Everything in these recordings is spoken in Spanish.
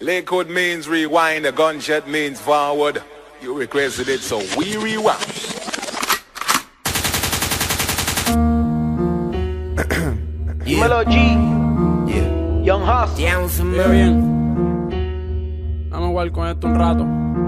Lakewood means rewind, a gunshot means forward. You requested it, so we rewind. Dímelo, G. Yeah. Young Hus. Qué bien. Vamos a jugar con esto un rato.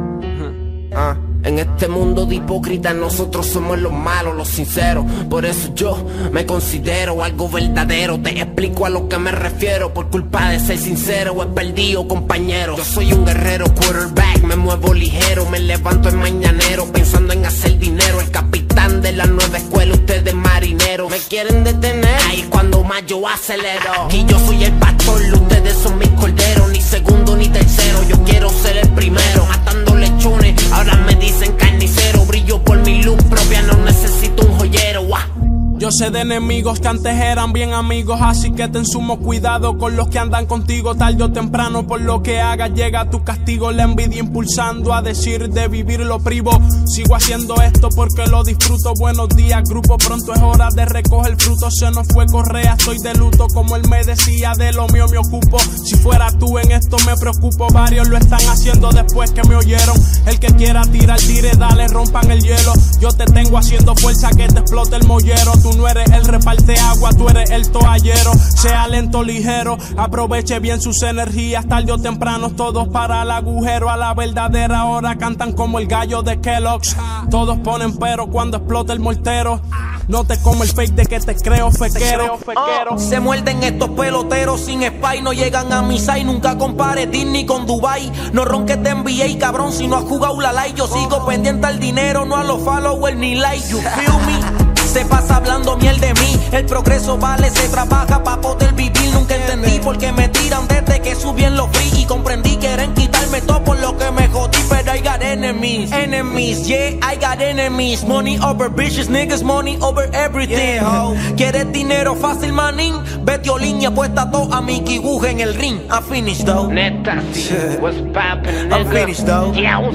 En este mundo de hipócritas nosotros somos los malos, los sinceros. Por eso yo me considero algo verdadero. Te explico a lo que me refiero. Por culpa de ser sincero o he perdido compañero. Yo soy un guerrero quarterback, me muevo ligero. Me levanto en mañanero pensando en hacer dinero. El capitán de la nueva escuela, ustedes marineros. Me quieren detener, ahí es cuando más yo acelero. Y yo soy el pastor, ustedes son mis corderos. Ni segundo ni tercero, yo quiero ser el primero. Matando lechones, ahora me dicen carnicero. Brillo por mi luz propia, no necesito un joyero. Yo sé de enemigos que antes eran bien amigos, así que ten sumo cuidado con los que andan contigo. Tarde o temprano por lo que hagas llega tu castigo. La envidia impulsando a decir de vivir lo privo. Sigo haciendo esto porque lo disfruto. Buenos días grupo, pronto es hora de recoger fruto. Se nos fue Correa, estoy de luto. Como él me decía, de lo mío me ocupo. Si fuera tú en esto me preocupo. Varios lo están haciendo después que me oyeron. El que quiera tirar, tire, dale, rompan el hielo. Yo te tengo haciendo fuerza que te explote el mollero. Tú no eres el reparte agua, tú eres el toallero. Sea lento, ligero, aproveche bien sus energías. Tarde o temprano todos para el agujero. A la verdadera hora cantan como el gallo de Kellogg's. Todos ponen pero cuando explota el mortero. No te como el fake de que te creo fequero. Se muerden estos peloteros sin spy. No llegan a misa y nunca compares Disney con Dubai. No ronques de NBA, cabrón, si no has jugado la live. Yo sigo pendiente al dinero, no a los followers ni like. You feel me? Se pasa hablando miel de mí. El progreso vale, se trabaja pa' poder vivir. Nunca entendí por qué me tiran desde que subí en los free. Y comprendí que quieren quitarme todo por lo que me jodí. Pero I got enemies, enemies, yeah, I got enemies. Money over bitches, niggas, money over everything, ho. ¿Quieres dinero fácil, manín? Vete Olin y apuesta todo a Mickey Wood en el ring. I'm finished, though. Neta, what's poppin', nigga? I'm finished, though.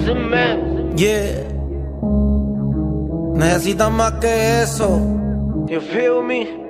Yeah. Necesitan más que eso. You feel me?